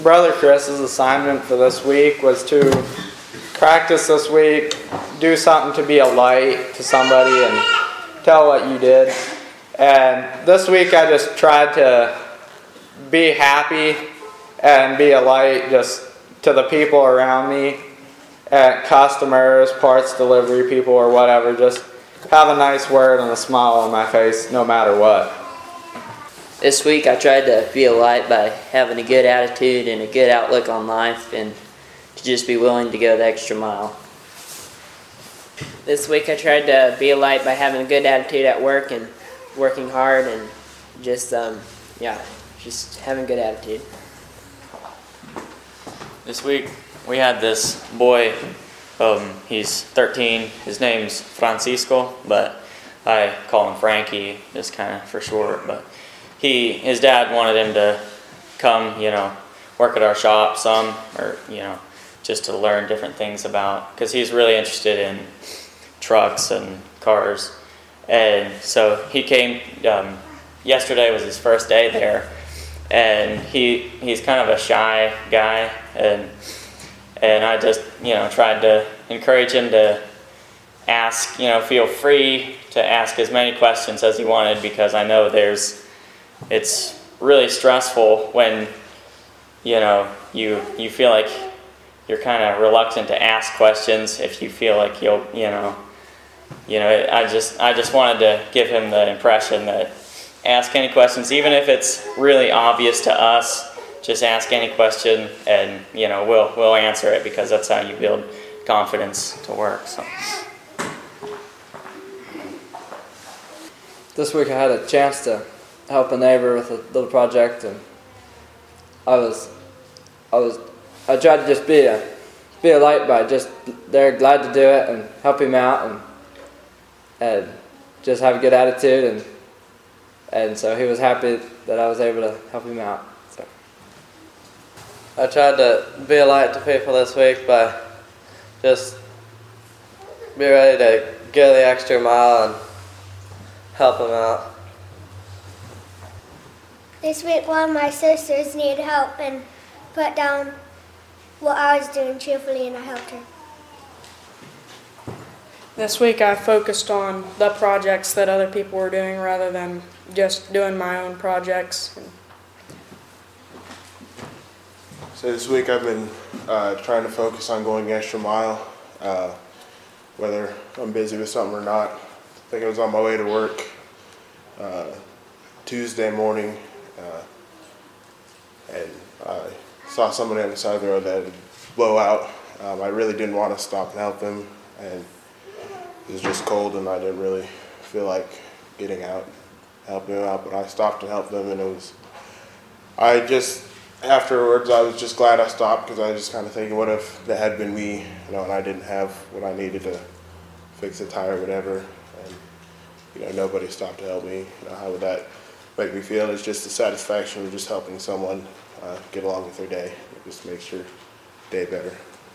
Brother Chris's assignment for this week was to practice this week, do something to be a light to somebody and tell what you did. And this week I just tried to be happy and be a light just to the people around me, and customers, parts delivery people or whatever. Just have a nice word and a smile on my face no matter what. This week I tried to be a light by having a good attitude and a good outlook on life, and to just be willing to go the extra mile. This week I tried to be a light by having a good attitude at work and working hard and just having a good attitude. This week we had this boy, he's 13, his name's Francisco, but I call him Frankie just kind of for short, but his dad wanted him to come, work at our shop some, or, just to learn different things because he's really interested in trucks and cars. And so he came, yesterday was his first day there, and he's kind of a shy guy, and I just, tried to encourage him to ask, feel free to ask as many questions as he wanted, because I know it's really stressful when, you feel like you're kind of reluctant to ask questions if you feel like I just wanted to give him the impression that ask any questions, even if it's really obvious to us, just ask any question and, we'll answer it, because that's how you build confidence to work. So. This week I had a chance to help a neighbor with a little project, and I tried to just be a light by just they're glad to do it and help him out and just have a good attitude, and so he was happy that I was able to help him out. So I tried to be a light to people this week by just be ready to go the extra mile and help them out. This week, one of my sisters needed help and put down what I was doing cheerfully, and I helped her. This week I focused on the projects that other people were doing rather than just doing my own projects. So this week I've been trying to focus on going the extra mile, whether I'm busy with something or not. I think I was on my way to work Tuesday morning, and I saw someone on the side of the road that had blow out. I really didn't want to stop and help them, and it was just cold and I didn't really feel like getting out, helping them out, but I stopped and helped them, and afterwards I was just glad I stopped, because I was just kind of thinking, what if that had been me, and I didn't have what I needed to fix the tire or whatever, and nobody stopped to help me. How would that make me feel? It's just the satisfaction of just helping someone get along with their day. It just makes your day better.